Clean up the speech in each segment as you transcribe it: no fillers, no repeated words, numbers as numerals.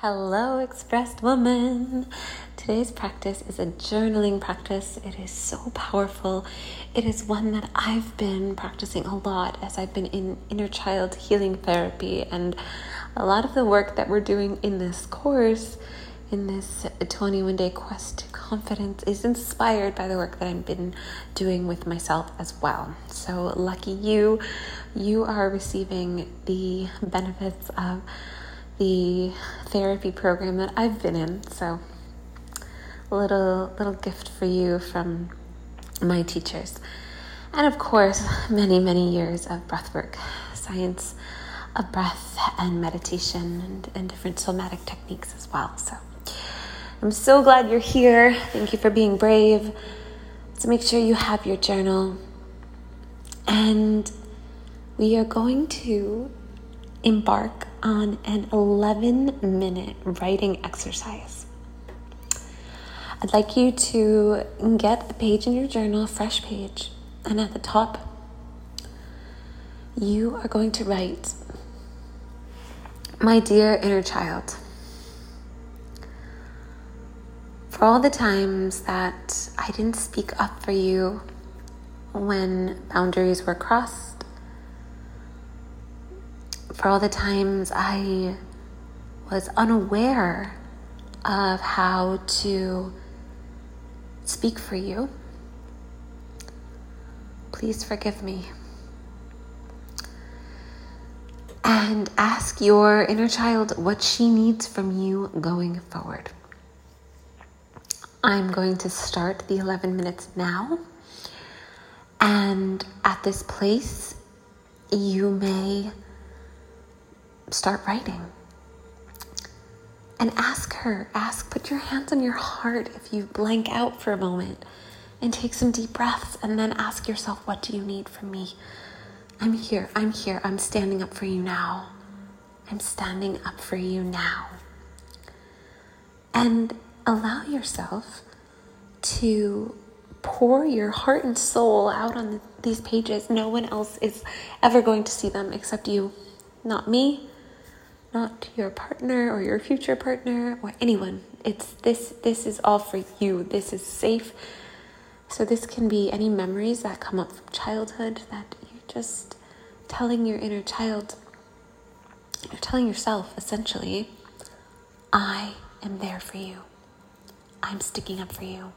Hello, expressed woman. Today's practice is a journaling practice. It is so powerful. It is one that I've been practicing a lot as I've been in inner child healing therapy, and a lot of the work that we're doing in this course, in this 21-day quest to confidence, is inspired by the work that I've been doing with myself as well. So lucky you are receiving the benefits of the therapy program that I've been in. So a little gift for you from my teachers. And of course, many years of breathwork, science of breath and meditation and different somatic techniques as well. So I'm so glad you're here. Thank you for being brave. So make sure you have your journal. And we are going to embark on an 11-minute writing exercise. I'd like you to get a page in your journal, a fresh page, and at the top, you are going to write, "My dear inner child, for all the times that I didn't speak up for you when boundaries were crossed, for all the times I was unaware of how to speak for you, please forgive me." And ask your inner child what she needs from you going forward. I'm going to start the 11 minutes now. And at this place, you may start writing. And put your hands on your heart if you blank out for a moment, and take some deep breaths, and then ask yourself, what do you need from me? I'm here, I'm standing up for you now. I'm standing up for you now. And allow yourself to pour your heart and soul out on these pages. No one else is ever going to see them except you. Not me, not your partner or your future partner or anyone. This is all for you. This is safe. So this can be any memories that come up from childhood that you're just telling your inner child. You're telling yourself, essentially, I am there for you. I'm sticking up for you.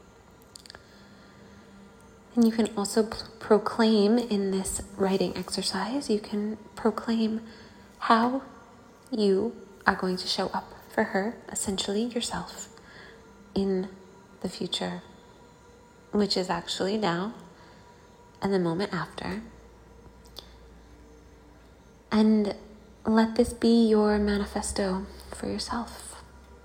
And you can also proclaim in this writing exercise, you can proclaim how you are going to show up for her, essentially yourself, in the future, which is actually now and the moment after. And let this be your manifesto for yourself.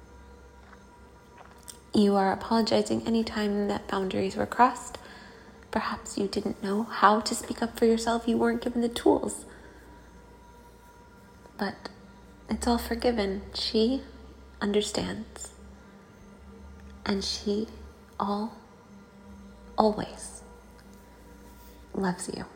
You are apologizing anytime that boundaries were crossed. Perhaps you didn't know how to speak up for yourself. You weren't given the tools. But it's all forgiven. She understands. And she always loves you.